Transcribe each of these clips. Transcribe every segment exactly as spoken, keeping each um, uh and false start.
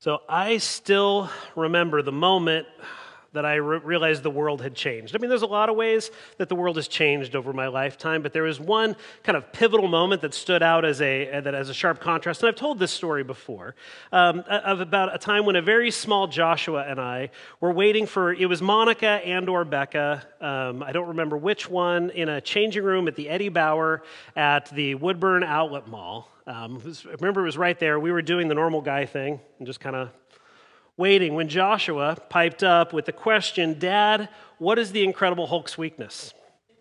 So I still remember the moment that I re- realized the world had changed. I mean, there's a lot of ways that the world has changed over my lifetime, but there was one kind of pivotal moment that stood out as a that as a sharp contrast. And I've told this story before um, of about a time when a very small Joshua and I were waiting for, it was Monica and or Becca, um, I don't remember which one, in a changing room at the Eddie Bauer at the Woodburn Outlet Mall. Um, it was, I remember it was right there. We were doing the normal guy thing and just kind of waiting when Joshua piped up with the question, "Dad, what is the Incredible Hulk's weakness?"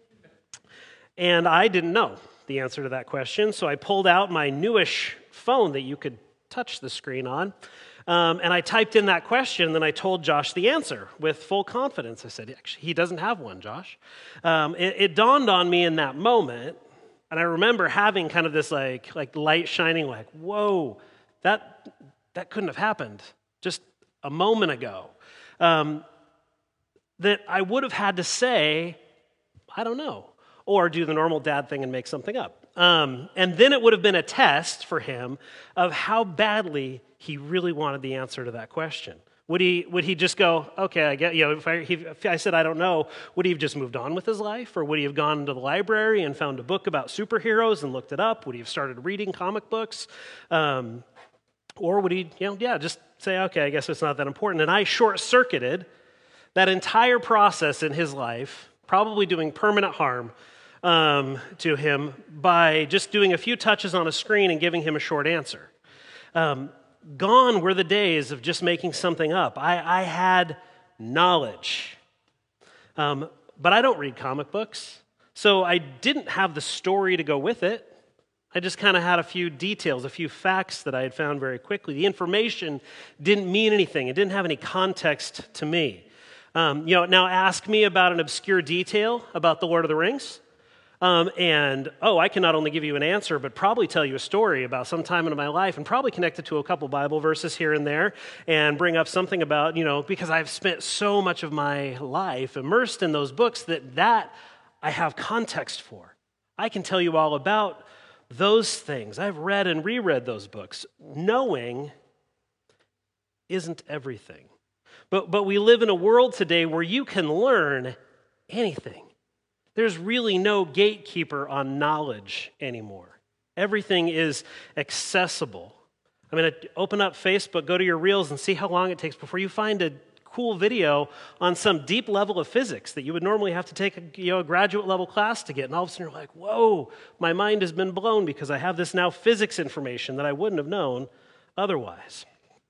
And I didn't know the answer to that question, so I pulled out my newish phone that you could touch the screen on, um, and I typed in that question, and then I told Josh the answer with full confidence. I said, "Actually, he doesn't have one, Josh." Um, it, it dawned on me in that moment, and I remember having kind of this like, like light shining, like, whoa, that, that couldn't have happened just a moment ago, um, that I would have had to say, I don't know, or do the normal dad thing and make something up. Um, and then it would have been a test for him of how badly he really wanted the answer to that question. Would he would he just go, okay, I get, you know, if I, he, if I said I don't know, would he have just moved on with his life? Or would he have gone to the library and found a book about superheroes and looked it up? Would he have started reading comic books? Um, or would he, you know, yeah, just say, okay, I guess it's not that important. And I short-circuited that entire process in his life, probably doing permanent harm um, to him by just doing a few touches on a screen and giving him a short answer. Um, gone were the days of just making something up. I, I had knowledge, um, but I don't read comic books, so I didn't have the story to go with it. I just kind of had a few details, a few facts that I had found very quickly. The information didn't mean anything. It didn't have any context to me. Um, you know, now ask me about an obscure detail about the Lord of the Rings, um, and, oh, I can not only give you an answer, but probably tell you a story about some time in my life and probably connect it to a couple Bible verses here and there and bring up something about, you know, because I've spent so much of my life immersed in those books that that I have context for. I can tell you all about those things. I've read and reread those books. Knowing isn't everything. But, but we live in a world today where you can learn anything. There's really no gatekeeper on knowledge anymore. Everything is accessible. I mean, open up Facebook, go to your Reels, and see how long it takes before you find a cool video on some deep level of physics that you would normally have to take a, you know, a graduate level class to get. And all of a sudden you're like, whoa, my mind has been blown because I have this now physics information that I wouldn't have known otherwise.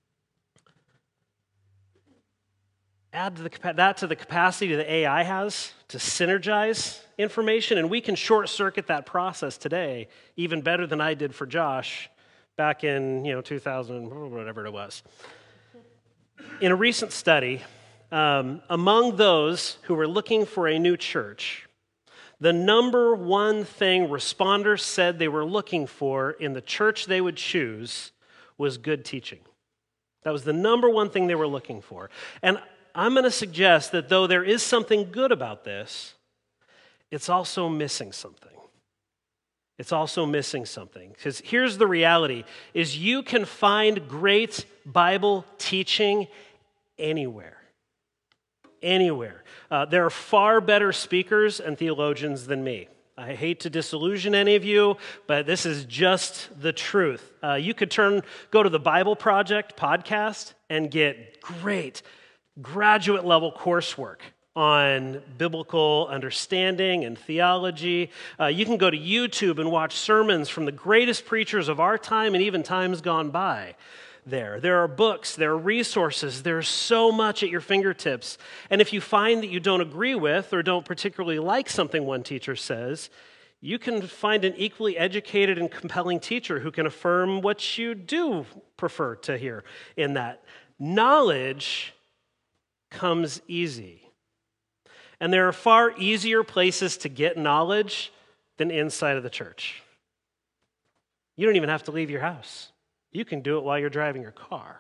Add to the, that to the capacity that A I has to synergize information, and we can short-circuit that process today even better than I did for Josh back in, you know, two thousand, whatever it was. In a recent study, um, among those who were looking for a new church, the number one thing responders said they were looking for in the church they would choose was good teaching. That was the number one thing they were looking for. And I'm going to suggest that though there is something good about this, it's also missing something. It's also missing something. Because here's the reality, is you can find great Bible teaching anywhere. Anywhere. Uh, there are far better speakers and theologians than me. I hate to disillusion any of you, but this is just the truth. Uh, you could turn, go to the Bible Project podcast and get great graduate level coursework on biblical understanding and theology. Uh, you can go to YouTube and watch sermons from the greatest preachers of our time and even times gone by there. There are books, there are resources, there's so much at your fingertips. And if you find that you don't agree with or don't particularly like something one teacher says, you can find an equally educated and compelling teacher who can affirm what you do prefer to hear in that. Knowledge comes easy. And there are far easier places to get knowledge than inside of the church. You don't even have to leave your house. You can do it while you're driving your car.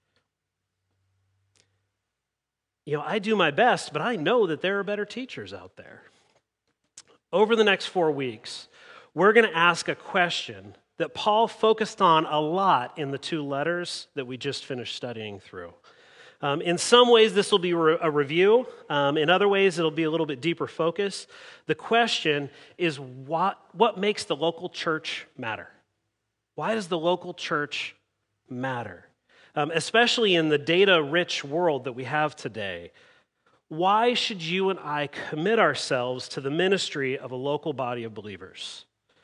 You know, I do my best, but I know that there are better teachers out there. Over the next four weeks, we're going to ask a question that Paul focused on a lot in the two letters that we just finished studying through. Um, in some ways, this will be re- a review. Um, in other ways, it'll be a little bit deeper focus. The question is, what, what makes the local church matter? Why does the local church matter? Um, especially in the data-rich world that we have today. Why should you and I commit ourselves to the ministry of a local body of believers?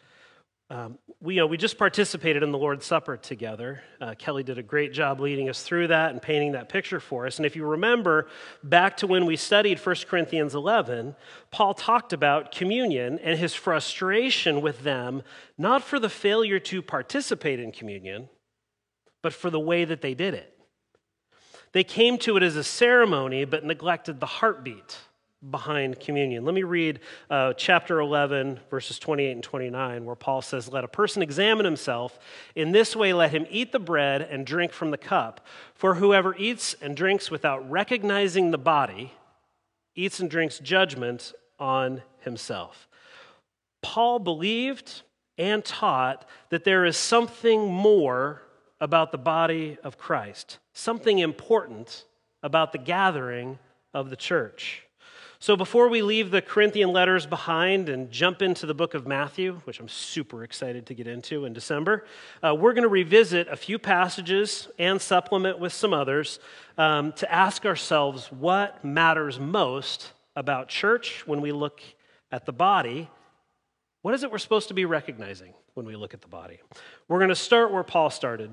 Um, we, you know, we just participated in the Lord's Supper together. Uh, Kelly did a great job leading us through that and painting that picture for us. And if you remember, back to when we studied First Corinthians eleven, Paul talked about communion and his frustration with them, not for the failure to participate in communion, but for the way that they did it. They came to it as a ceremony, but neglected the heartbeat behind communion. Let me read uh, chapter eleven, verses twenty-eight and twenty-nine, where Paul says, "Let a person examine himself. In this way, let him eat the bread and drink from the cup. For whoever eats and drinks without recognizing the body, eats and drinks judgment on himself." Paul believed and taught that there is something more about the body of Christ, something important about the gathering of the church. So before we leave the Corinthian letters behind and jump into the book of Matthew, which I'm super excited to get into in December, uh, we're going to revisit a few passages and supplement with some others um, to ask ourselves what matters most about church when we look at the body. What is it we're supposed to be recognizing when we look at the body? We're going to start where Paul started.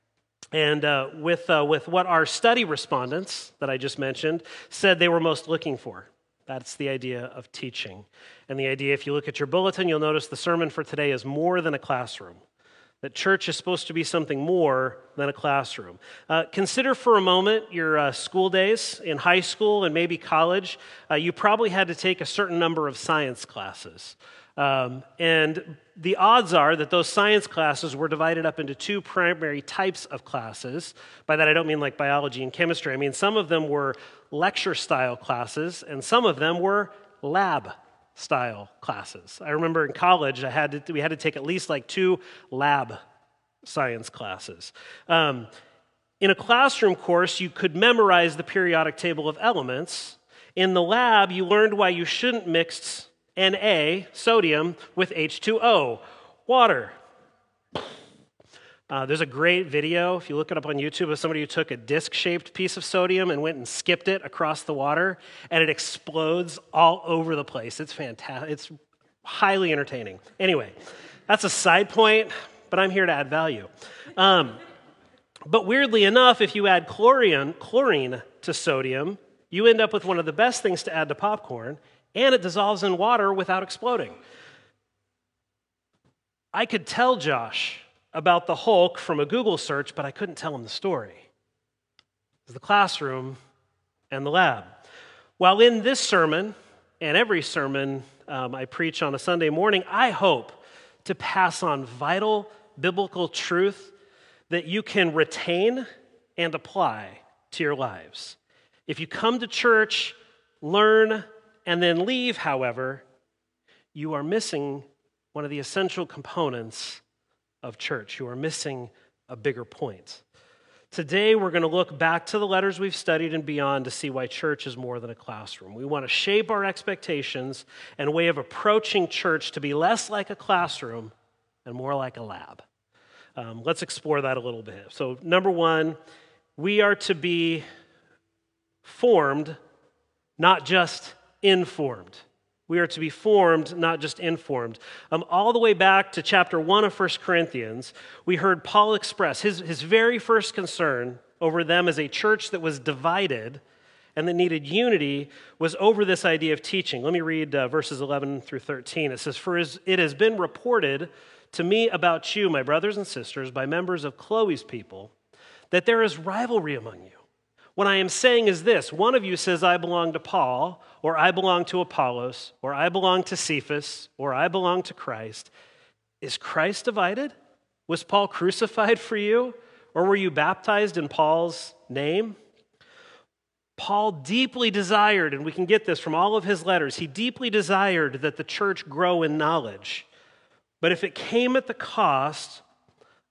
And uh, with, uh, with what our study respondents that I just mentioned said they were most looking for. That's the idea of teaching. And the idea, if you look at your bulletin, you'll notice the sermon for today is more than a classroom. That church is supposed to be something more than a classroom. Uh, consider for a moment your uh, school days in high school and maybe college. Uh, you probably had to take a certain number of science classes. Um, and the odds are that those science classes were divided up into two primary types of classes. By that, I don't mean like biology and chemistry. I mean, some of them were lecture-style classes, and some of them were lab-style classes. I remember in college, I had to, we had to take at least like two lab science classes. Um, in a classroom course, you could memorize the periodic table of elements. In the lab, you learned why you shouldn't mix Na, sodium, with H two O, water. Uh, there's a great video, if you look it up on YouTube, of somebody who took a disc-shaped piece of sodium and went and skipped it across the water, and it explodes all over the place. It's fantastic. It's highly entertaining. Anyway, that's a side point, but I'm here to add value. Um, but weirdly enough, if you add chlorine, chlorine to sodium, you end up with one of the best things to add to popcorn, and it dissolves in water without exploding. I could tell Josh about the Hulk from a Google search, but I couldn't tell him the story. It was the classroom and the lab. While in this sermon, and every sermon um, I preach on a Sunday morning, I hope to pass on vital biblical truth that you can retain and apply to your lives. If you come to church, learn, and then leave, however, you are missing one of the essential components of church. You are missing a bigger point. Today, we're going to look back to the letters we've studied and beyond to see why church is more than a classroom. We want to shape our expectations and way of approaching church to be less like a classroom and more like a lab. Um, let's explore that a little bit. So, number one, we are to be formed, not just informed. We are to be formed, not just informed. Um, all the way back to chapter one of First Corinthians, we heard Paul express his, his very first concern over them as a church that was divided and that needed unity was over this idea of teaching. Let me read uh, verses eleven through thirteen. It says, "For it has been reported to me about you, my brothers and sisters, by members of Chloe's people, that there is rivalry among you. What I am saying is this: one of you says, I belong to Paul, or I belong to Apollos, or I belong to Cephas, or I belong to Christ. Is Christ divided? Was Paul crucified for you? Or were you baptized in Paul's name?" Paul deeply desired, and we can get this from all of his letters, he deeply desired that the church grow in knowledge. But if it came at the cost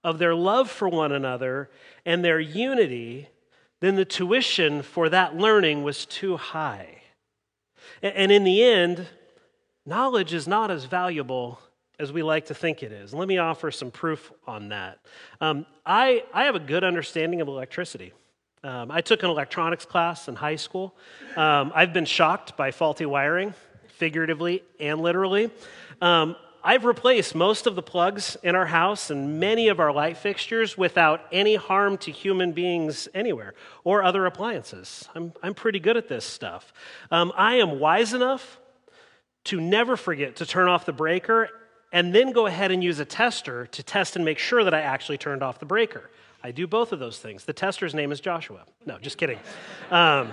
of their love for one another and their unity, then the tuition for that learning was too high. And in the end, knowledge is not as valuable as we like to think it is. Let me offer some proof on that. Um, I, I have a good understanding of electricity. Um, I took an electronics class in high school. Um, I've been shocked by faulty wiring, figuratively and literally. Um, I've replaced most of the plugs in our house and many of our light fixtures without any harm to human beings anywhere or other appliances. I'm, I'm pretty good at this stuff. Um, I am wise enough to never forget to turn off the breaker and then go ahead and use a tester to test and make sure that I actually turned off the breaker. I do both of those things. The tester's name is Joshua. No, just kidding. Um,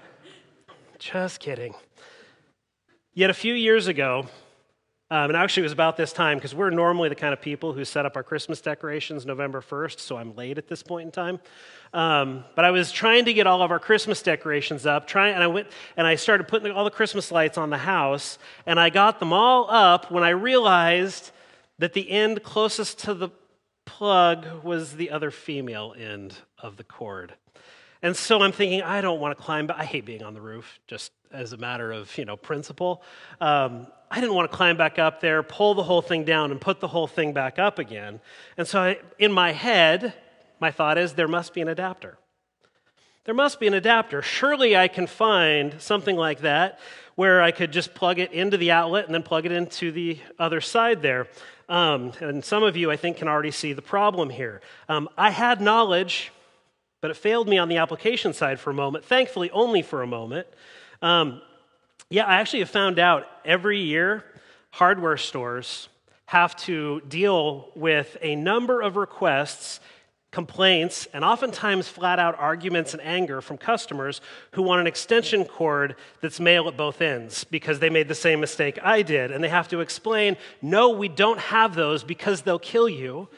just kidding. Yet a few years ago, Um, and actually it was about this time, because we're normally the kind of people who set up our Christmas decorations November first, so I'm late at this point in time. Um, but I was trying to get all of our Christmas decorations up, trying, and I went and I started putting all the Christmas lights on the house, and I got them all up when I realized that the end closest to the plug was the other female end of the cord. And so I'm thinking, I don't want to climb, but I hate being on the roof, just as a matter of, you know, principle. Um, I didn't want to climb back up there, pull the whole thing down, and put the whole thing back up again. And so I, in my head, my thought is, there must be an adapter. There must be an adapter. Surely I can find something like that where I could just plug it into the outlet and then plug it into the other side there. Um, and some of you, I think, can already see the problem here. Um, I had knowledge, but it failed me on the application side for a moment, thankfully only for a moment. Um, yeah, I actually have found out every year hardware stores have to deal with a number of requests, complaints, and oftentimes flat-out arguments and anger from customers who want an extension cord that's male at both ends because they made the same mistake I did, and they have to explain, no, we don't have those because they'll kill you.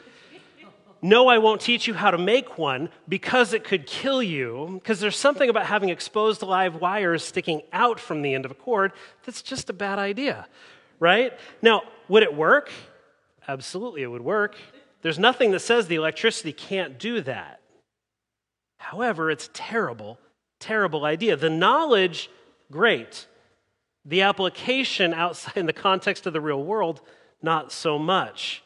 No, I won't teach you how to make one because it could kill you, because there's something about having exposed live wires sticking out from the end of a cord that's just a bad idea, right? Now, would it work? Absolutely, it would work. There's nothing that says the electricity can't do that. However, it's a terrible, terrible idea. The knowledge, great. The application outside in the context of the real world, not so much.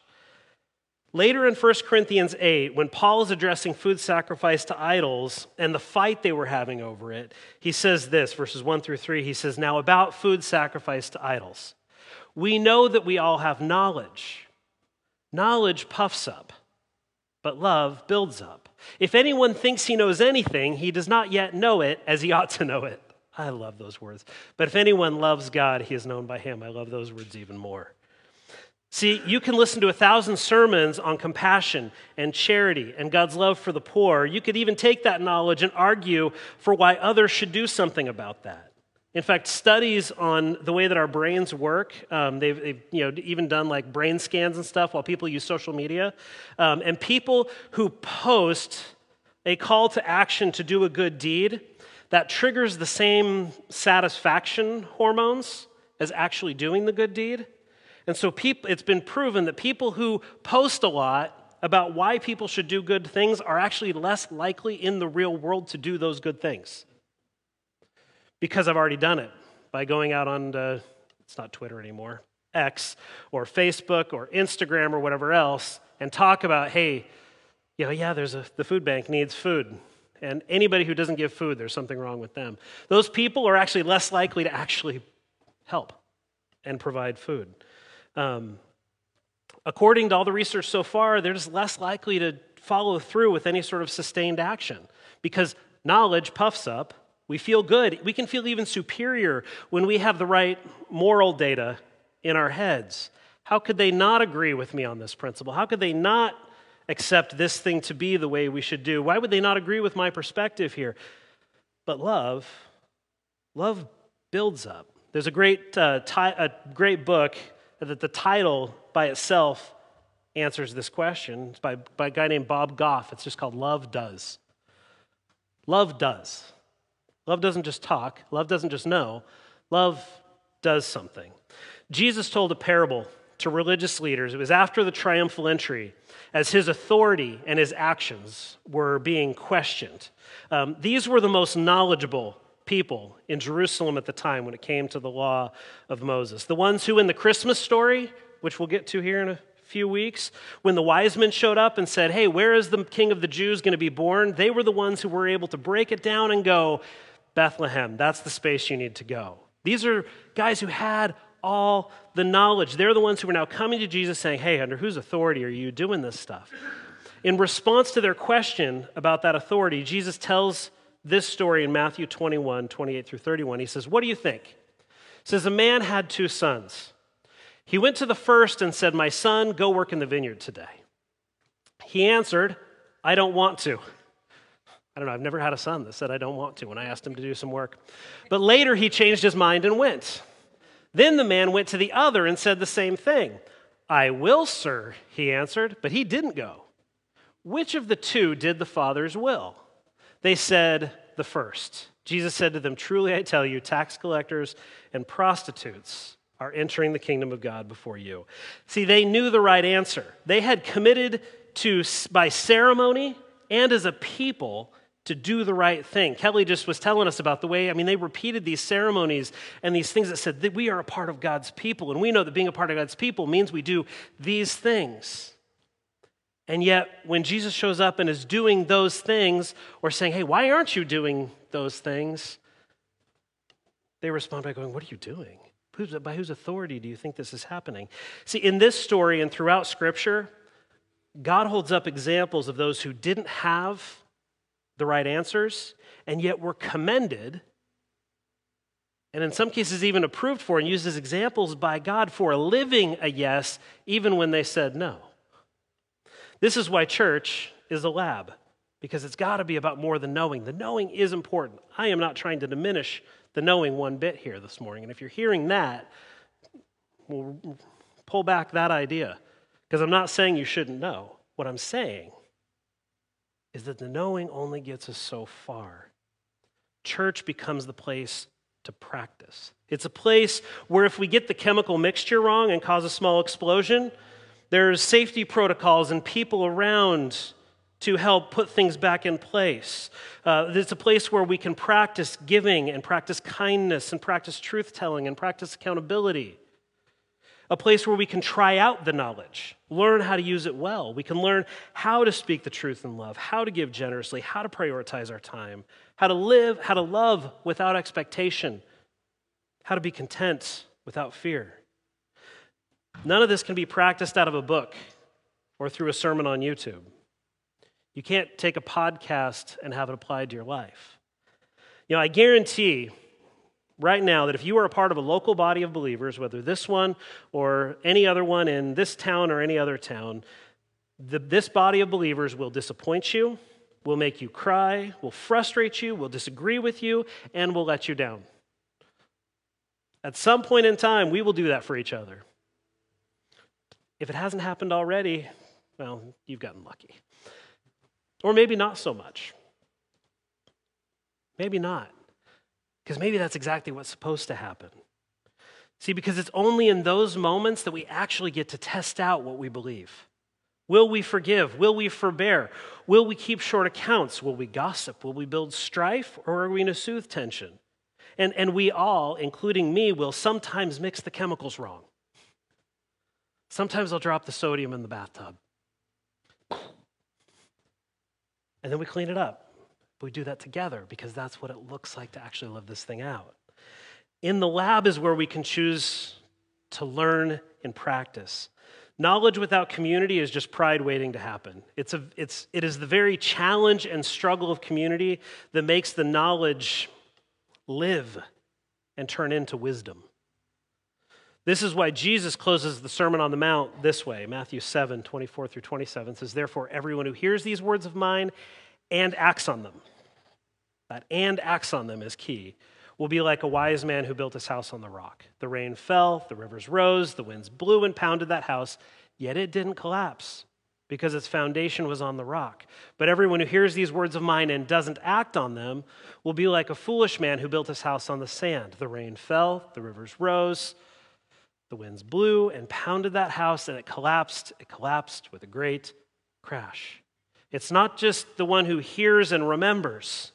Later in First Corinthians eight, when Paul is addressing food sacrifice to idols and the fight they were having over it, he says this, verses one through three, he says, "Now about food sacrifice to idols, we know that we all have knowledge. Knowledge puffs up, but love builds up. If anyone thinks he knows anything, he does not yet know it as he ought to know it." I love those words. But if anyone loves God, he is known by him. I love those words even more. See, you can listen to a thousand sermons on compassion and charity and God's love for the poor. You could even take that knowledge and argue for why others should do something about that. In fact, studies on the way that our brains work, um, they've, they've you know, even done like brain scans and stuff while people use social media. Um, and people who post a call to action to do a good deed, that triggers the same satisfaction hormones as actually doing the good deed. And so people, it's been proven that people who post a lot about why people should do good things are actually less likely in the real world to do those good things. Because I've already done it by going out on, the, it's not Twitter anymore, X or Facebook or Instagram or whatever else and talk about, hey, you know, yeah, there's a, the food bank needs food. And anybody who doesn't give food, there's something wrong with them. Those people are actually less likely to actually help and provide food. Um, according to all the research so far, they're just less likely to follow through with any sort of sustained action because knowledge puffs up. We feel good. We can feel even superior when we have the right moral data in our heads. How could they not agree with me on this principle? How could they not accept this thing to be the way we should do? Why would they not agree with my perspective here? But love, love builds up. There's a great, uh, ti- a great book that the title by itself answers this question. It's by, by a guy named Bob Goff. It's just called Love Does. Love does. Love doesn't just talk. Love doesn't just know. Love does something. Jesus told a parable to religious leaders. It was after the triumphal entry, as his authority and his actions were being questioned. Um, these were the most knowledgeable people in Jerusalem at the time when it came to the law of Moses. The ones who in the Christmas story, which we'll get to here in a few weeks, when the wise men showed up and said, hey, where is the king of the Jews going to be born? They were the ones who were able to break it down and go, Bethlehem, that's the space you need to go. These are guys who had all the knowledge. They're the ones who are now coming to Jesus saying, hey, under whose authority are you doing this stuff? In response to their question about that authority, Jesus tells this story in Matthew twenty-one, twenty-eight through thirty-one. He says, what do you think? He says, a man had two sons. He went to the first and said, my son, go work in the vineyard today. He answered, I don't want to. I don't know, I've never had a son that said I don't want to when I asked him to do some work. But later he changed his mind and went. Then the man went to the other and said the same thing. I will, sir, he answered, but he didn't go. Which of the two did the Father's will? They said, the first. Jesus said to them, truly I tell you, tax collectors and prostitutes are entering the kingdom of God before you. See, they knew the right answer. They had committed to, by ceremony and as a people, to do the right thing. Kelly just was telling us about the way, I mean, they repeated these ceremonies and these things that said that we are a part of God's people, and we know that being a part of God's people means we do these things. And yet, when Jesus shows up and is doing those things, or saying, hey, why aren't you doing those things? They respond by going, what are you doing? Who's, by whose authority do you think this is happening? See, in this story and throughout Scripture, God holds up examples of those who didn't have the right answers, and yet were commended, and in some cases even approved for and used as examples by God for living a yes, even when they said no. This is why church is a lab, because it's got to be about more than knowing. The knowing is important. I am not trying to diminish the knowing one bit here this morning, and if you're hearing that, we'll pull back that idea, because I'm not saying you shouldn't know. What I'm saying is that the knowing only gets us so far. Church becomes the place to practice. It's a place where if we get the chemical mixture wrong and cause a small explosion, there's safety protocols and people around to help put things back in place. Uh, it's a place where we can practice giving and practice kindness and practice truth-telling and practice accountability. A place where we can try out the knowledge, learn how to use it well. We can learn how to speak the truth in love, how to give generously, how to prioritize our time, how to live, how to love without expectation, how to be content without fear. None of this can be practiced out of a book or through a sermon on YouTube. You can't take a podcast and have it applied to your life. You know, I guarantee right now that if you are a part of a local body of believers, whether this one or any other one in this town or any other town, the, this body of believers will disappoint you, will make you cry, will frustrate you, will disagree with you, and will let you down. At some point in time, we will do that for each other. If it hasn't happened already, well, you've gotten lucky. Or maybe not so much. Maybe not. Because maybe that's exactly what's supposed to happen. See, because it's only in those moments that we actually get to test out what we believe. Will we forgive? Will we forbear? Will we keep short accounts? Will we gossip? Will we build strife? Or are we going to soothe tension? And, and we all, including me, will sometimes mix the chemicals wrong. Sometimes I'll drop the sodium in the bathtub. And then we clean it up. We do that together because that's what it looks like to actually live this thing out. In the lab is where we can choose to learn and practice. Knowledge without community is just pride waiting to happen. It's a, it's, it is the very challenge and struggle of community that makes the knowledge live and turn into wisdom. This is why Jesus closes the Sermon on the Mount this way. Matthew seven, twenty-four through twenty-seven says, therefore, everyone who hears these words of mine and acts on them, that and acts on them is key, will be like a wise man who built his house on the rock. The rain fell, the rivers rose, the winds blew and pounded that house, yet it didn't collapse because its foundation was on the rock. But everyone who hears these words of mine and doesn't act on them will be like a foolish man who built his house on the sand. The rain fell, the rivers rose, the The winds blew and pounded that house, and it collapsed. It collapsed with a great crash. It's not just the one who hears and remembers.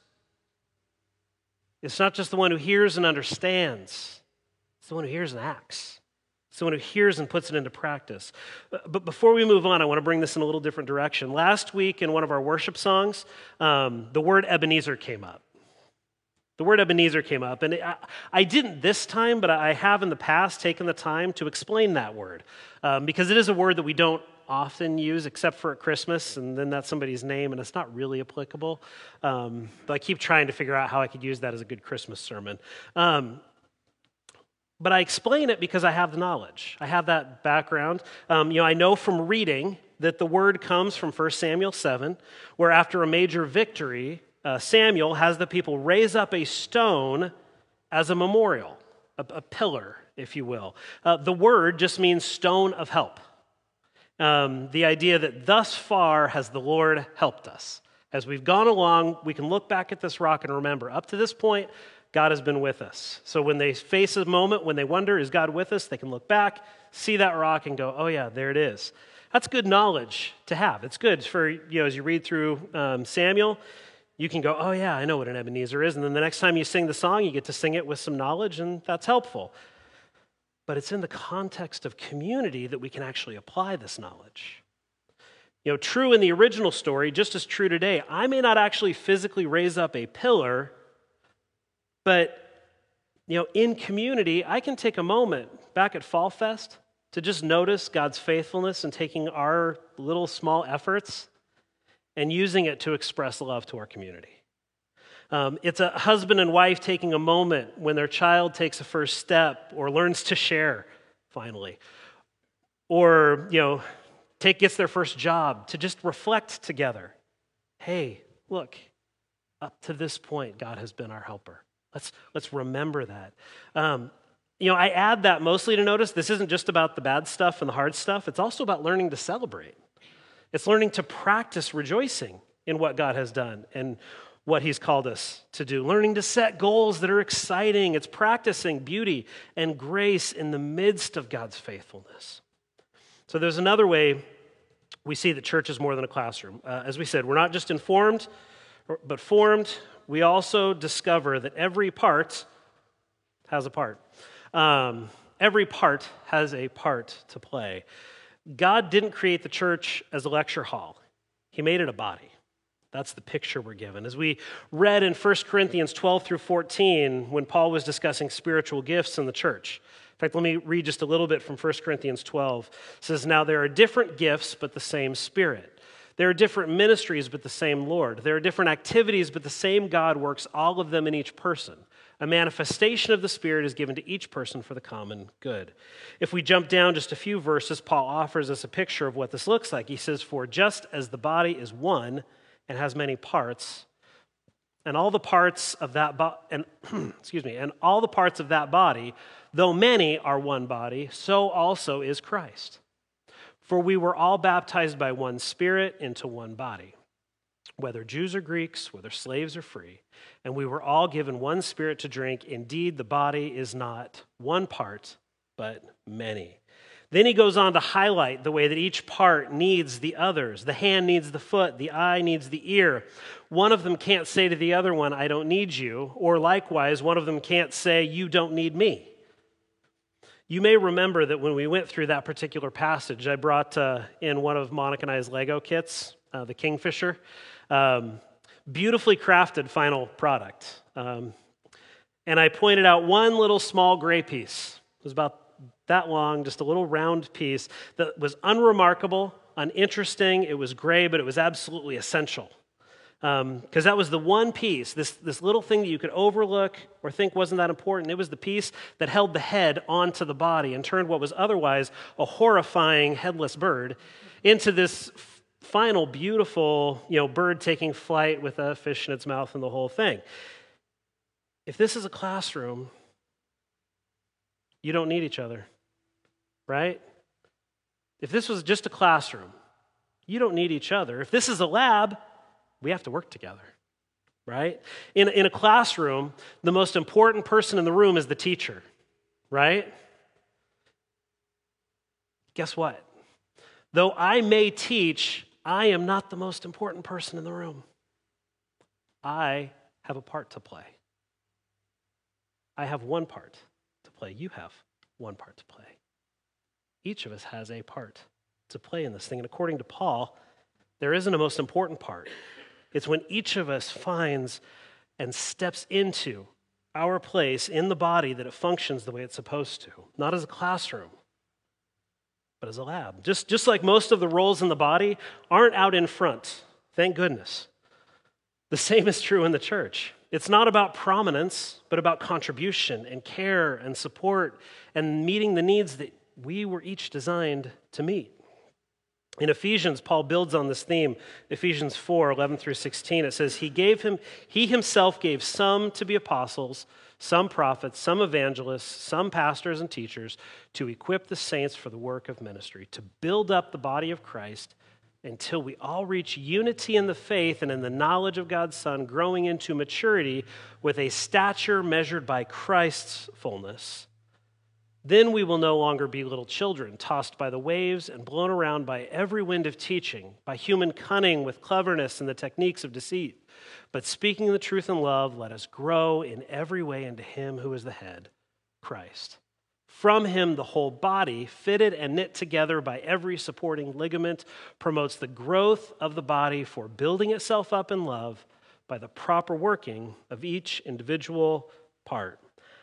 It's not just the one who hears and understands. It's the one who hears and acts. It's the one who hears and puts it into practice. But before we move on, I want to bring this in a little different direction. Last week in one of our worship songs, um, the word Ebenezer came up. The word Ebenezer came up, and I, I didn't this time, but I have in the past taken the time to explain that word, um, because it is a word that we don't often use except for at Christmas, and then that's somebody's name, and it's not really applicable. Um, but I keep trying to figure out how I could use that as a good Christmas sermon. Um, but I explain it because I have the knowledge. I have that background. Um, you know, I know from reading that the word comes from First Samuel seven, where after a major victory, Uh, Samuel has the people raise up a stone as a memorial, a, a pillar, if you will. Uh, the word just means stone of help. Um, the idea that thus far has the Lord helped us. As we've gone along, we can look back at this rock and remember, up to this point, God has been with us. So when they face a moment, when they wonder, is God with us? They can look back, see that rock, and go, oh yeah, there it is. That's good knowledge to have. It's good for, you know, as you read through um, Samuel, you can go, oh yeah, I know what an Ebenezer is. And then the next time you sing the song, you get to sing it with some knowledge, and that's helpful. But it's in the context of community that we can actually apply this knowledge. You know, true in the original story, just as true today, I may not actually physically raise up a pillar, but, you know, in community, I can take a moment back at Fall Fest to just notice God's faithfulness in taking our little small efforts and using it to express love to our community. Um, it's a husband and wife taking a moment when their child takes a first step or learns to share, finally. Or, you know, take gets their first job, to just reflect together. Hey, look, up to this point, God has been our helper. Let's, let's remember that. Um, you know, I add that mostly to notice this isn't just about the bad stuff and the hard stuff. It's also about learning to celebrate. It's learning to practice rejoicing in what God has done and what he's called us to do. Learning to set goals that are exciting. It's practicing beauty and grace in the midst of God's faithfulness. So there's another way we see that church is more than a classroom. Uh, as we said, we're not just informed, but formed. We also discover that every part has a part. Um, every part has a part to play. God didn't create the church as a lecture hall. He made it a body. That's the picture we're given. As we read in First Corinthians twelve through fourteen, when Paul was discussing spiritual gifts in the church. In fact, let me read just a little bit from First Corinthians twelve. It says, now there are different gifts, but the same Spirit. There are different ministries, but the same Lord. There are different activities, but the same God works all of them in each person. A manifestation of the Spirit is given to each person for the common good. If we jump down just a few verses, Paul offers us a picture of what this looks like. He says, for just as the body is one and has many parts, and all the parts of that bo- and excuse me, and all the parts of that body, though many are one body, so also is Christ. For we were all baptized by one Spirit into one body, whether Jews or Greeks, whether slaves or free, and we were all given one Spirit to drink. Indeed, the body is not one part, but many. Then he goes on to highlight the way that each part needs the others. The hand needs the foot, the eye needs the ear. One of them can't say to the other one, I don't need you, or likewise, one of them can't say, you don't need me. You may remember that when we went through that particular passage, I brought uh, in one of Monica and I's Lego kits, uh, the Kingfisher. Um, beautifully crafted final product. Um, and I pointed out one little small gray piece. It was about that long, just a little round piece that was unremarkable, uninteresting. It was gray, but it was absolutely essential. Because um, that was the one piece, this, this little thing that you could overlook or think wasn't that important. It was the piece that held the head onto the body and turned what was otherwise a horrifying headless bird into this final, beautiful, you know, bird taking flight with a fish in its mouth and the whole thing. If this is a classroom, you don't need each other, right? If this was just a classroom, you don't need each other. If this is a lab, we have to work together, right? In, in a classroom, the most important person in the room is the teacher, right? guess what? Though I may teach, I am not the most important person in the room. I have a part to play. I have one part to play. You have one part to play. Each of us has a part to play in this thing. And according to Paul, there isn't a most important part. It's when each of us finds and steps into our place in the body that it functions the way it's supposed to. Not as a classroom, but as a lab. Just, just like most of the roles in the body aren't out in front, thank goodness. The same is true in the church. It's not about prominence, but about contribution and care and support and meeting the needs that we were each designed to meet. In Ephesians, Paul builds on this theme. Ephesians four, eleven through sixteen, it says, He gave him, he himself gave some to be apostles, some prophets, some evangelists, some pastors and teachers to equip the saints for the work of ministry, to build up the body of Christ until we all reach unity in the faith and in the knowledge of God's Son, growing into maturity with a stature measured by Christ's fullness. Then we will no longer be little children, tossed by the waves and blown around by every wind of teaching, by human cunning with cleverness and the techniques of deceit. But speaking the truth in love, let us grow in every way into Him who is the head, Christ. From Him, the whole body, fitted and knit together by every supporting ligament, promotes the growth of the body for building itself up in love by the proper working of each individual part.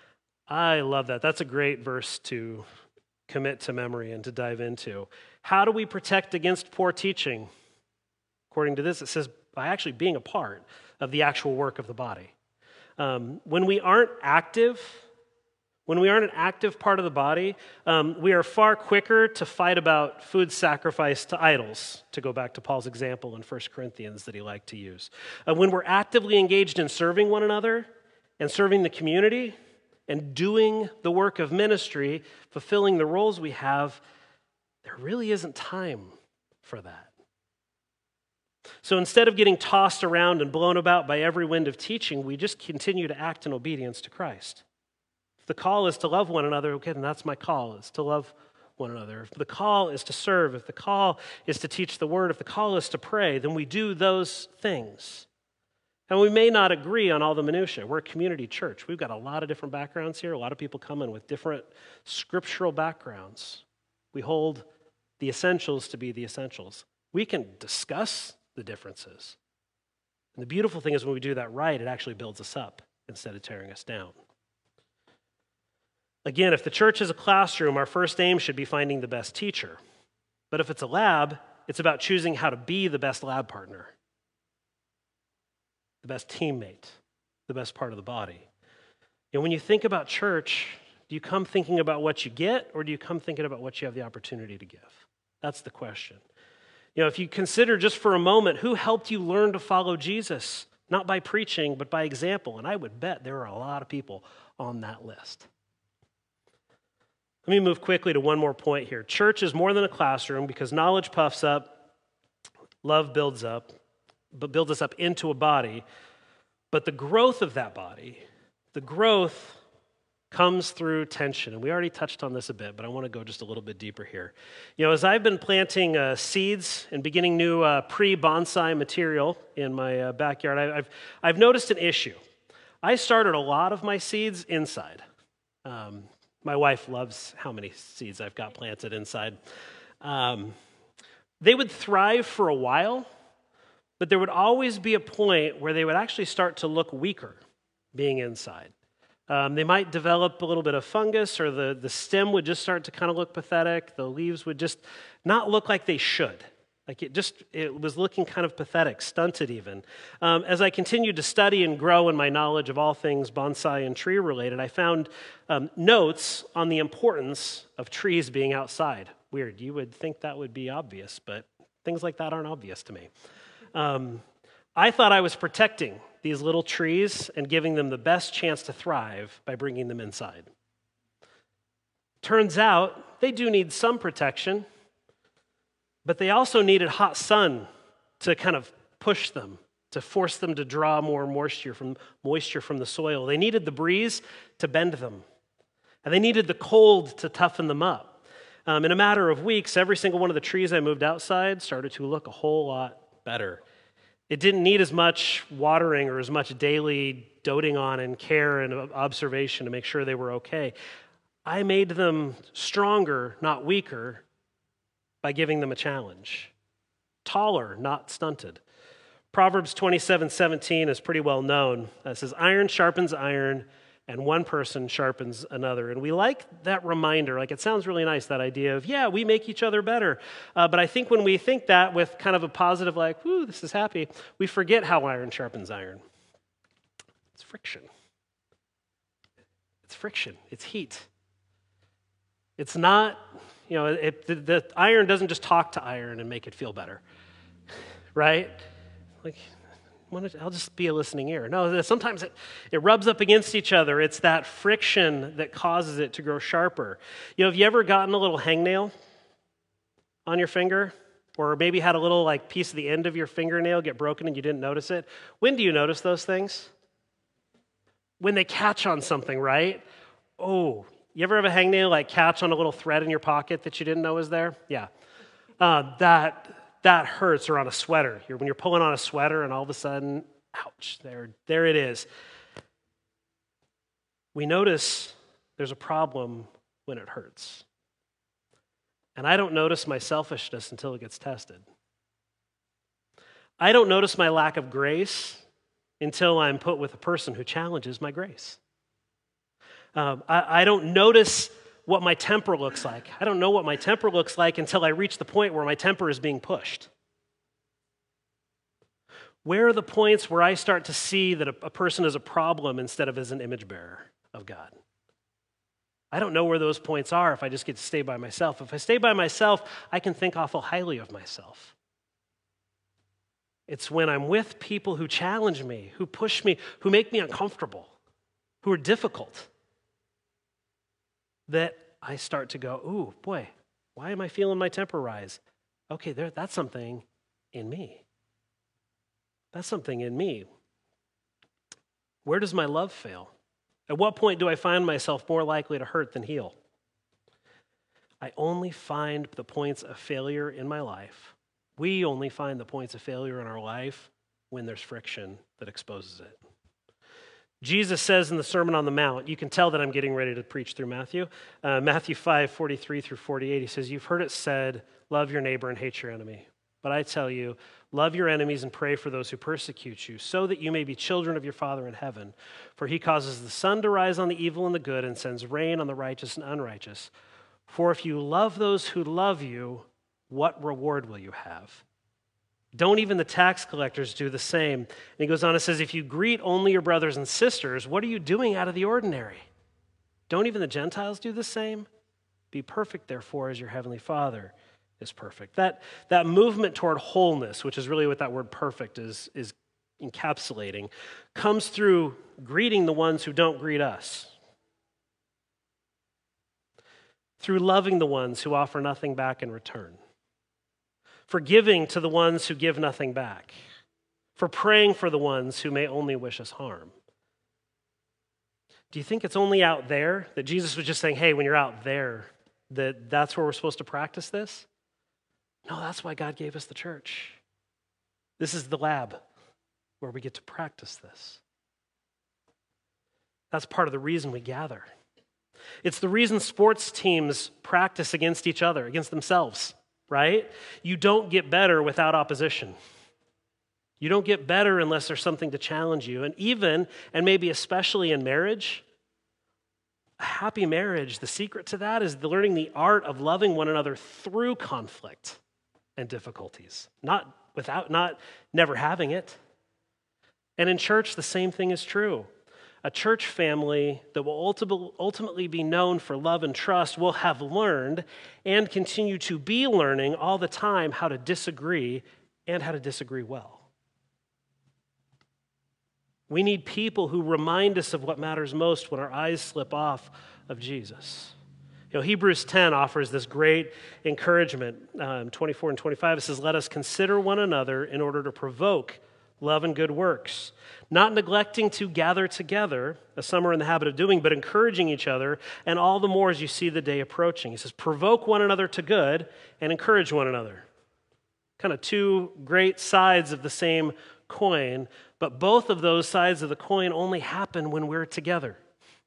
I love that. That's a great verse to commit to memory and to dive into. How do we protect against poor teaching? According to this, it says by actually being a part of the actual work of the body. Um, when we aren't active, when we aren't an active part of the body, um, we are far quicker to fight about food sacrifice to idols, to go back to Paul's example in First Corinthians that he liked to use. Uh, when we're actively engaged in serving one another and serving the community, and doing the work of ministry, fulfilling the roles we have, there really isn't time for that. So instead of getting tossed around and blown about by every wind of teaching, we just continue to act in obedience to Christ. If the call is to love one another, okay, then that's my call, is to love one another. If the call is to serve, if the call is to teach the word, if the call is to pray, then we do those things. And we may not agree on all the minutiae. We're a community church. We've got a lot of different backgrounds here, a lot of people coming with different scriptural backgrounds. We hold the essentials to be the essentials. We can discuss the differences. And the beautiful thing is when we do that right, it actually builds us up instead of tearing us down. Again, if the church is a classroom, our first aim should be finding the best teacher. But if it's a lab, it's about choosing how to be the best lab partner, the best teammate, the best part of the body. And when you think about church, do you come thinking about what you get, or do you come thinking about what you have the opportunity to give? That's the question. You know, if you consider just for a moment, who helped you learn to follow Jesus? Not by preaching, but by example. And I would bet there are a lot of people on that list. Let me move quickly to one more point here. Church is more than a classroom because knowledge puffs up, love builds up, but builds us up into a body. But the growth of that body, the growth comes through tension. And we already touched on this a bit, but I want to go just a little bit deeper here. You know, as I've been planting uh, seeds and beginning new uh, pre-bonsai material in my uh, backyard, I, I've, I've noticed an issue. I started a lot of my seeds inside. Um, my wife loves how many seeds I've got planted inside. Um, they would thrive for a while, but there would always be a point where they would actually start to look weaker being inside. Um, they might develop a little bit of fungus, or the, the stem would just start to kind of look pathetic. The leaves would just not look like they should. Like it just, it was looking kind of pathetic, stunted even. Um, as I continued to study and grow in my knowledge of all things bonsai and tree related, I found um, notes on the importance of trees being outside. Weird, you would think that would be obvious, but things like that aren't obvious to me. Um, I thought I was protecting these little trees and giving them the best chance to thrive by bringing them inside. Turns out they do need some protection, but they also needed hot sun to kind of push them, to force them to draw more moisture from moisture from the soil. They needed the breeze to bend them, and they needed the cold to toughen them up. Um, in a matter of weeks, every single one of the trees I moved outside started to look a whole lot better. It didn't need as much watering or as much daily doting on and care and observation to make sure they were okay. I made them stronger, not weaker, by giving them a challenge. Taller, not stunted. Proverbs twenty-seven seventeen is pretty well known. It says, iron sharpens iron, and one person sharpens another. And we like that reminder. Like, it sounds really nice, that idea of, yeah, we make each other better. Uh, but I think when we think that with kind of a positive, like, whoo, this is happy, we forget how iron sharpens iron. It's friction. It's friction. It's heat. It's not, you know, it, the, the iron doesn't just talk to iron and make it feel better, right? Like, I'll just be a listening ear. No, sometimes it, it rubs up against each other. It's that friction that causes it to grow sharper. You know, have you ever gotten a little hangnail on your finger? Or maybe had a little like piece of the end of your fingernail get broken and you didn't notice it? When do you notice those things? When they catch on something, right? Oh, you ever have a hangnail like catch on a little thread in your pocket that you didn't know was there? Yeah. Uh, that... That hurts, or on a sweater. You're, when you're pulling on a sweater and all of a sudden, ouch, there, there it is. We notice there's a problem when it hurts. And I don't notice my selfishness until it gets tested. I don't notice my lack of grace until I'm put with a person who challenges my grace. Um, I, I don't notice what my temper looks like. I don't know what my temper looks like until I reach the point where my temper is being pushed. Where are the points where I start to see that a, a person is a problem instead of as an image bearer of God? I don't know where those points are if I just get to stay by myself. If I stay by myself, I can think awful highly of myself. It's when I'm with people who challenge me, who push me, who make me uncomfortable, who are difficult, that I start to go, ooh, boy, why am I feeling my temper rise? Okay, there, that's something in me. That's something in me. Where does my love fail? At what point do I find myself more likely to hurt than heal? I only find the points of failure in my life. We only find the points of failure in our life when there's friction that exposes it. Jesus says in the Sermon on the Mount, you can tell that I'm getting ready to preach through Matthew, uh, Matthew five, forty-three through forty-eight, he says, you've heard it said, love your neighbor and hate your enemy. But I tell you, love your enemies and pray for those who persecute you, so that you may be children of your Father in heaven. For he causes the sun to rise on the evil and the good and sends rain on the righteous and unrighteous. For if you love those who love you, what reward will you have? Don't even the tax collectors do the same? And he goes on and says, if you greet only your brothers and sisters, what are you doing out of the ordinary? Don't even the Gentiles do the same? Be perfect, therefore, as your heavenly Father is perfect. That, that movement toward wholeness, which is really what that word perfect is, is encapsulating, comes through greeting the ones who don't greet us, through loving the ones who offer nothing back in return, for giving to the ones who give nothing back, for praying for the ones who may only wish us harm. Do you think it's only out there that Jesus was just saying, hey, when you're out there, that that's where we're supposed to practice this? No, that's why God gave us the church. This is the lab where we get to practice this. That's part of the reason we gather. It's the reason sports teams practice against each other, against themselves. Right? You don't get better without opposition. You don't get better unless there's something to challenge you. And even, and maybe especially in marriage, a happy marriage, the secret to that is the learning the art of loving one another through conflict and difficulties, not without, not never having it. And in church, the same thing is true. A church family that will ultimately be known for love and trust will have learned and continue to be learning all the time how to disagree and how to disagree well. We need people who remind us of what matters most when our eyes slip off of Jesus. You know, Hebrews ten offers this great encouragement. Um, twenty-four and twenty-five, it says, let us consider one another in order to provoke love and good works, not neglecting to gather together, as some are in the habit of doing, but encouraging each other, and all the more as you see the day approaching. He says, provoke one another to good and encourage one another. Kind of two great sides of the same coin, but both of those sides of the coin only happen when we're together.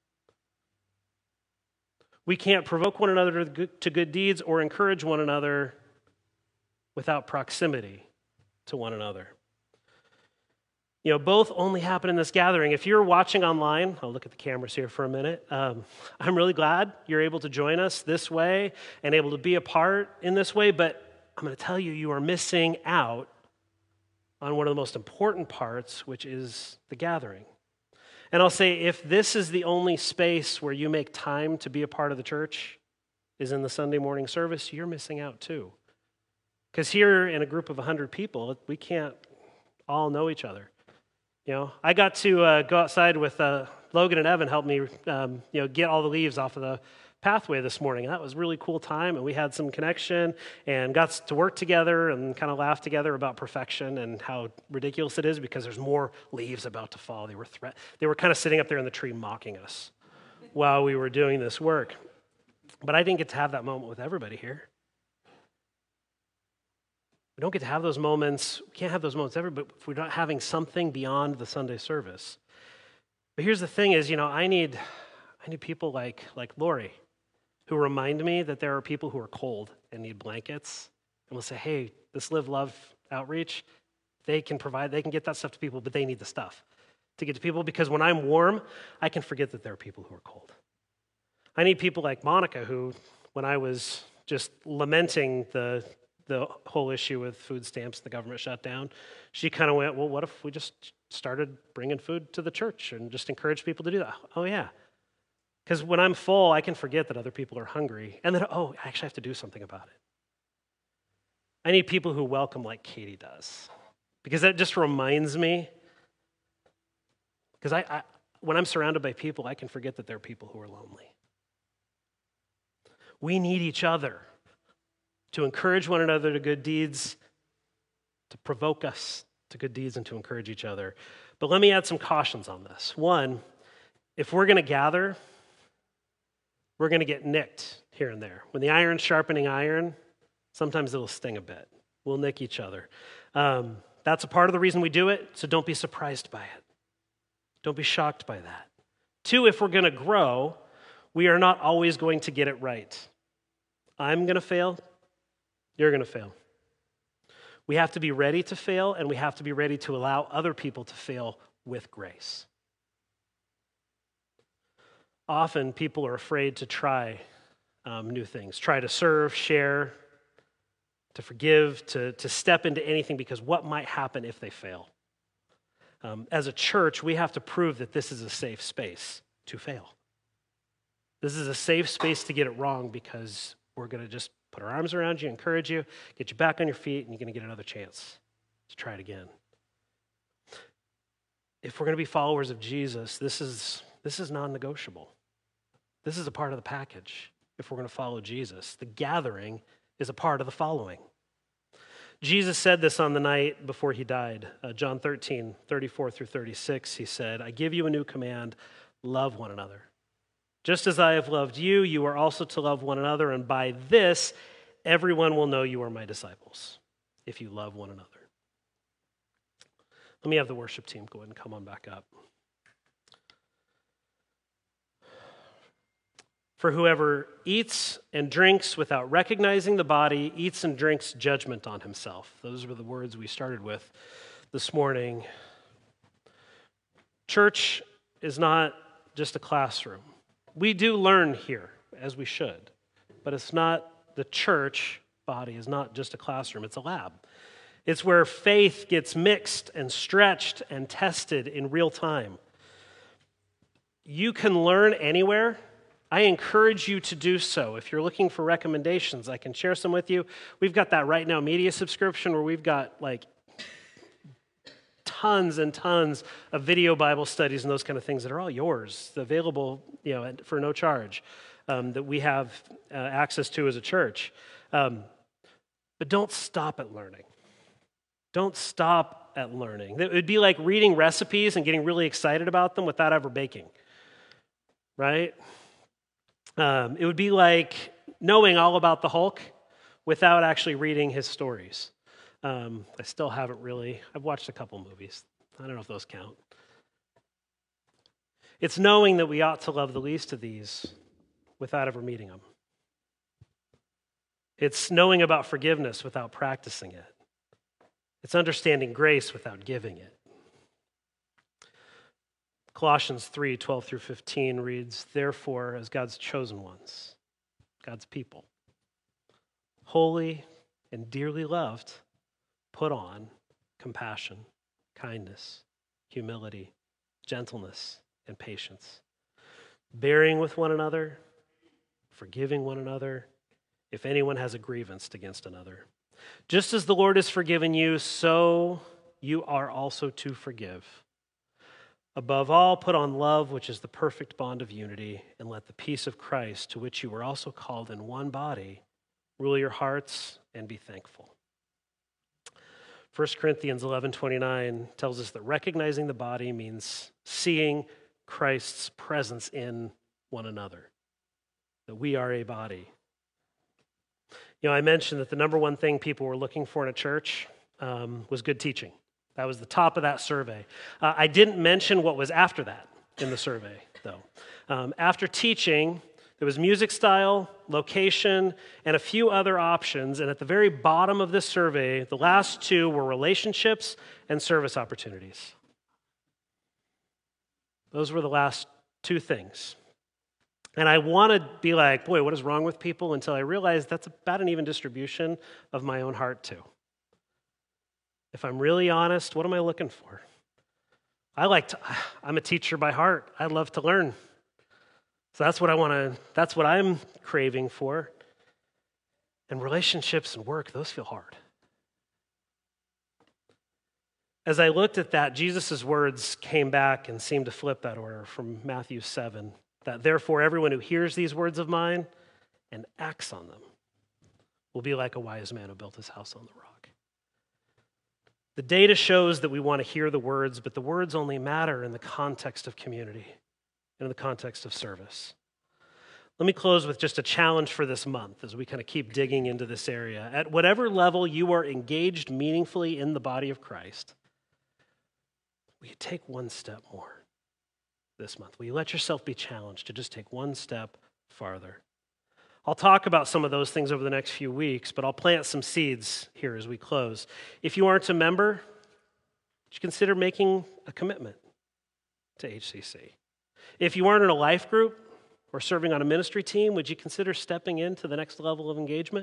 We can't provoke one another to good deeds or encourage one another without proximity to one another. You know, both only happen in this gathering. If you're watching online, I'll look at the cameras here for a minute. Um, I'm really glad you're able to join us this way and able to be a part in this way, but I'm going to tell you, you are missing out on one of the most important parts, which is the gathering. And I'll say, if this is the only space where you make time to be a part of the church, is in the Sunday morning service, you're missing out too. Because here in a group of one hundred people, we can't all know each other. You know, I got to uh, go outside with uh, Logan and Evan helped me, um, you know, get all the leaves off of the pathway this morning. And that was a really cool time, and we had some connection and got to work together and kind of laugh together about perfection and how ridiculous it is because there's more leaves about to fall. They were threat. They were kind of sitting up there in the tree mocking us while we were doing this work. But I didn't get to have that moment with everybody here. We don't get to have those moments. We can't have those moments ever, but if we're not having something beyond the Sunday service. But here's the thing is, you know, I need I need people like like Lori who remind me that there are people who are cold and need blankets. And we'll say, hey, this Live Love outreach, they can provide, they can get that stuff to people, but they need the stuff to get to people because when I'm warm, I can forget that there are people who are cold. I need people like Monica who, when I was just lamenting the the whole issue with food stamps, the government shutdown, she kind of went, well, what if we just started bringing food to the church and just encourage people to do that? Oh, yeah. Because when I'm full, I can forget that other people are hungry and that, oh, I actually have to do something about it. I need people who welcome like Katie does because that just reminds me, because I, I when I'm surrounded by people, I can forget that there are people who are lonely. We need each other to encourage one another to good deeds, to provoke us to good deeds, and to encourage each other. But let me add some cautions on this. One, if we're going to gather, we're going to get nicked here and there. When the iron's sharpening iron, sometimes it'll sting a bit. We'll nick each other. Um, that's a part of the reason we do it, so don't be surprised by it. Don't be shocked by that. Two, if we're going to grow, we are not always going to get it right. I'm going to fail. You're going to fail. We have to be ready to fail, and we have to be ready to allow other people to fail with grace. Often people are afraid to try um, new things, try to serve, share, to forgive, to, to step into anything because what might happen if they fail? Um, as a church, we have to prove that this is a safe space to fail. This is a safe space to get it wrong because we're going to just put our arms around you, encourage you, get you back on your feet, and you're going to get another chance to try it again. If we're going to be followers of Jesus, this is this is non-negotiable. This is a part of the package if we're going to follow Jesus. The gathering is a part of the following. Jesus said this on the night before he died. Uh, John thirteen, thirty-four through thirty-six, he said, I give you a new command, love one another. Just as I have loved you, you are also to love one another, and by this, everyone will know you are my disciples, if you love one another. Let me have the worship team go ahead and come on back up. For whoever eats and drinks without recognizing the body eats and drinks judgment on himself. Those were the words we started with this morning. Church is not just a classroom. We do learn here, as we should, but it's not, the church body is not just a classroom, it's a lab. It's where faith gets mixed and stretched and tested in real time. You can learn anywhere. I encourage you to do so. If you're looking for recommendations, I can share some with you. We've got that Right Now Media subscription where we've got like tons and tons of video Bible studies and those kind of things that are all yours, available, you know, for no charge, um, that we have uh, access to as a church. Um, but don't stop at learning. Don't stop at learning. It would be like reading recipes and getting really excited about them without ever baking, right? Um, it would be like knowing all about the Hulk without actually reading his stories. Um, I still haven't really, I've watched a couple movies. I don't know if those count. It's knowing that we ought to love the least of these without ever meeting them. It's knowing about forgiveness without practicing it. It's understanding grace without giving it. Colossians three, twelve through fifteen reads, "Therefore, as God's chosen ones, God's people, holy and dearly loved, put on compassion, kindness, humility, gentleness, and patience, bearing with one another, forgiving one another, if anyone has a grievance against another. Just as the Lord has forgiven you, so you are also to forgive. Above all, put on love, which is the perfect bond of unity, and let the peace of Christ, to which you were also called in one body, rule your hearts and be thankful." First Corinthians eleven twenty-nine tells us that recognizing the body means seeing Christ's presence in one another, that we are a body. You know, I mentioned that the number one thing people were looking for in a church um, was good teaching. That was the top of that survey. Uh, I didn't mention what was after that in the survey, though. Um, after teaching, there was music style, location, and a few other options. And at the very bottom of this survey, the last two were relationships and service opportunities. Those were the last two things. And I want to be like, boy, what is wrong with people? Until I realized that's about an even distribution of my own heart, too. If I'm really honest, what am I looking for? I like to, I'm a teacher by heart. I love to learn. So that's what I want to, that's what I'm craving for. And relationships and work, those feel hard. As I looked at that, Jesus' words came back and seemed to flip that order from Matthew seven, that therefore everyone who hears these words of mine and acts on them will be like a wise man who built his house on the rock. The data shows that we want to hear the words, but the words only matter in the context of community and in the context of service. Let me close with just a challenge for this month as we kind of keep digging into this area. At whatever level you are engaged meaningfully in the body of Christ, will you take one step more this month? Will you let yourself be challenged to just take one step farther? I'll talk about some of those things over the next few weeks, but I'll plant some seeds here as we close. If you aren't a member, would you consider making a commitment to H C C? If you aren't in a life group or serving on a ministry team, would you consider stepping into the next level of engagement?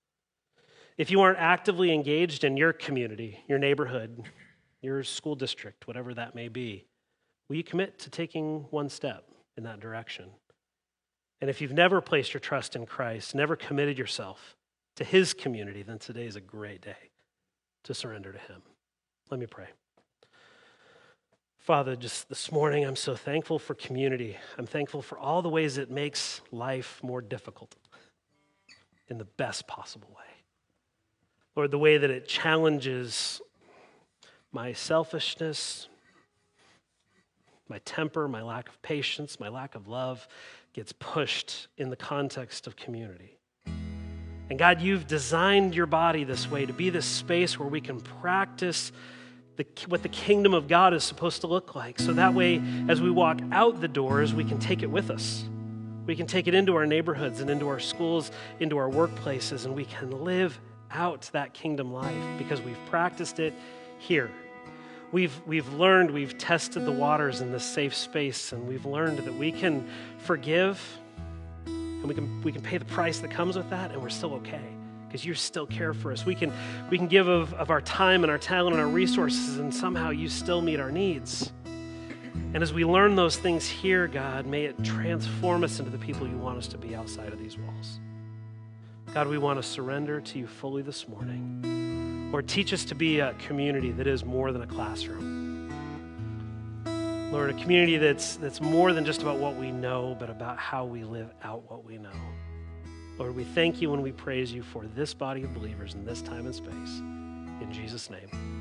If you aren't actively engaged in your community, your neighborhood, your school district, whatever that may be, will you commit to taking one step in that direction? And if you've never placed your trust in Christ, never committed yourself to his community, then today is a great day to surrender to him. Let me pray. Father, just this morning, I'm so thankful for community. I'm thankful for all the ways it makes life more difficult in the best possible way. Lord, the way that it challenges my selfishness, my temper, my lack of patience, my lack of love, gets pushed in the context of community. And God, you've designed your body this way to be this space where we can practice the, what the kingdom of God is supposed to look like. So that way, as we walk out the doors, we can take it with us. We can take it into our neighborhoods and into our schools, into our workplaces, and we can live out that kingdom life because we've practiced it here. We've, we've learned, we've tested the waters in this safe space, and we've learned that we can forgive, and we can, we can pay the price that comes with that, and we're still okay, because you still care for us. We can, we can give of, of our time and our talent and our resources, and somehow you still meet our needs. And as we learn those things here, God, may it transform us into the people you want us to be outside of these walls. God, we want to surrender to you fully this morning. Lord, teach us to be a community that is more than a classroom. Lord, a community that's, that's more than just about what we know, but about how we live out what we know. Lord, we thank you and we praise you for this body of believers in this time and space. In Jesus' name.